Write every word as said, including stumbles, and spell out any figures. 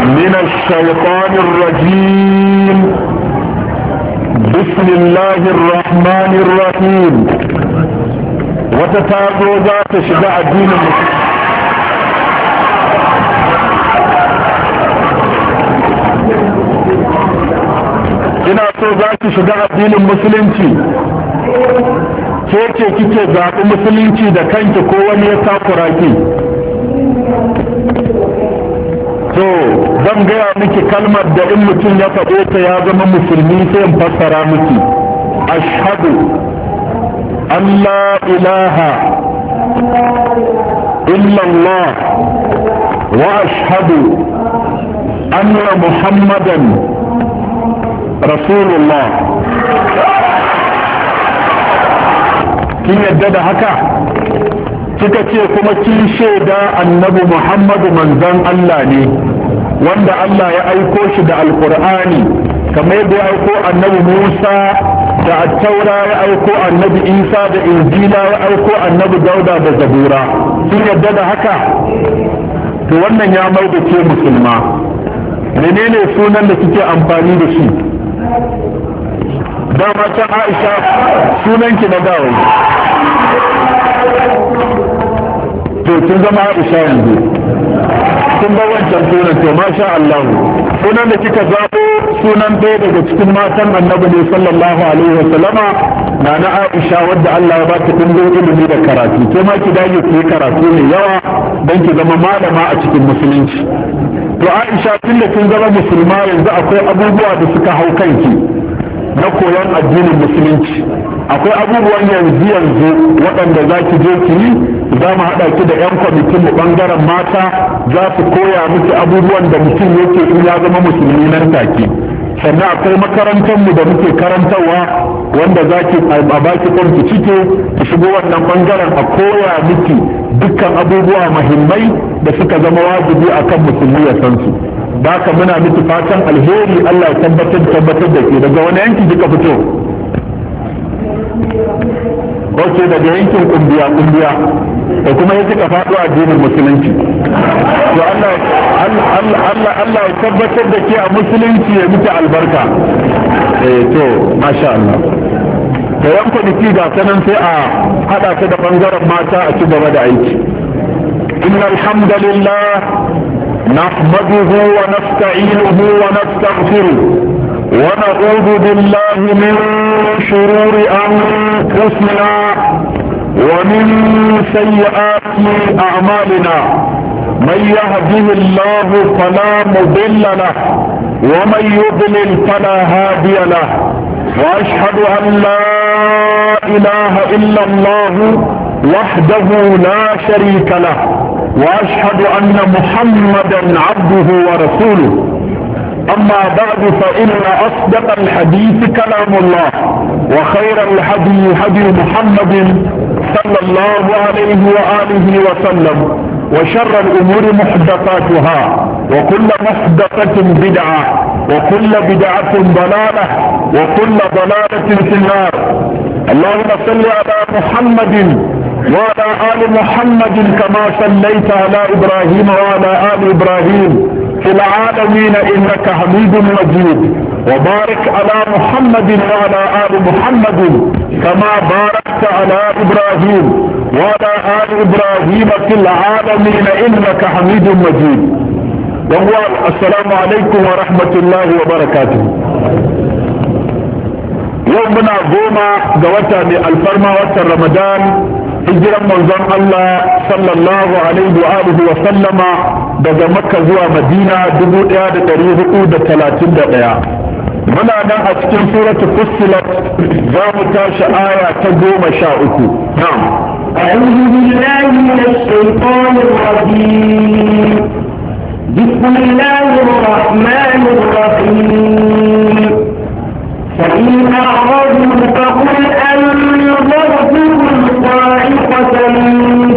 من الشيطان الرجيم. بسم الله الرحمن الرحيم. وتتابعوا ذات شجاع الدين المسلم. ina so za ki shiga addinin musulunci, ke ce kike zaɓi musulunci da kanki ko wani ya takura ki? to zan gaya miki kalmar da in mutum ya faɗo ta ya zama musulmi sai in fassara miki. ashhadu an la ilaha illallah wa ashhadu anna muhammadan rasulullah. kin yadda da haka? kika ce kuma kin shaida annabi muhammadu manzon Allah ne wanda Allah ya aiko shi da alkur'ani kamar yadda ya aiko annabi Musa da attaura, ya aiko annabi Isa da injila, ya aiko annabi Dauda da zabura. kin yadda da haka? to wannan ya mai da ke musulma. menene sunan da kike amfani da shi? dama can Aisha sunanki na gawai. to kin zama Aisha yanzu, kin ba wancan sunan. to masha Allah, sunan da kika zabo sunan ɗaya daga cikin matan annabi ne sallallahu alaihi wa sallama, na na Aisha wadda Allah ya bata dimbin ilimi da karatu. ke ma ki dage ki karatu mai yawa dan ki zama malama a cikin musulunci. to Aisha tun da kin zama musulma yanzu akwai abubuwa da suka hau kanki na koyon addinin musulunci. akwai abubuwan yanzu yanzu waɗanda za ki je ki yi. za mu haɗa ki da 'yan kwamitin mu ɓangaren mata, za su koya miki abubuwan da mutum yake in ya zama musulmi nan take. sannan akwai makarantar mu da muke karantarwa wanda za ki a baki kwanki cike ki shigo wannan ɓangaren a koya miki dukkan abubuwa muhimmai da suka zama wajibi akan musulmi ya san su. da haka muna miki fatan alheri. Allah ya tabbatar tabbatar da ke. daga wani yanki kika fito? ok, daga yankin kumbiya kumbiya da kuma ya kika faɗo addinin musulunci. to Allah Allah Allah ya tabbatar da ke a musulunci ya miki albarka. eh to masha Allah. da yan kwanaki ga sanan sai a haɗa ta da ɓangaren mata a ci gaba da aiki. inna alhamdulillah نحمده ونستعينه ونستغفره ونعوذ بالله من شرور أنفسنا ومن سيئات أعمالنا. من يهده الله فلا مضل له ومن يضلل فلا هادي له. وأشهد أن لا إله إلا الله وحده لا شريك له واشهد ان محمدا عبده ورسوله. اما بعد فان اصدق الحديث كلام الله وخير الهدي هدي محمد صلى الله عليه واله وسلم وشر الامور محدثاتها وكل محدثة بدعة وكل بدعة ضلالة وكل ضلالة في النار. اللهم صل على محمد وعلى آل محمد كما صليت على إبراهيم وعلى آل إبراهيم في العالمين إنك حميد مجيد. وبارك على محمد وعلى آل محمد كما باركت على إبراهيم وعلى آل إبراهيم في العالمين إنك حميد مجيد. وهو السلام عليكم ورحمة الله وبركاته. يومنا قوما قوتا الفرما وتر رمضان hijiran manzon Allah sallallahu alaihi wa alihi wa sallama daga Makka zuwa Madina dubu ɗaya da ɗari hudu da talatin da ɗaya. muna nan a cikin suratu Fussilat za mu tashi aya ta goma sha uku. na'am أعوذ بالله من الشيطان الرجيم. بسم الله الرحمن الرحيم. فإن أعرضوا فقل أنذرتكم صاعقة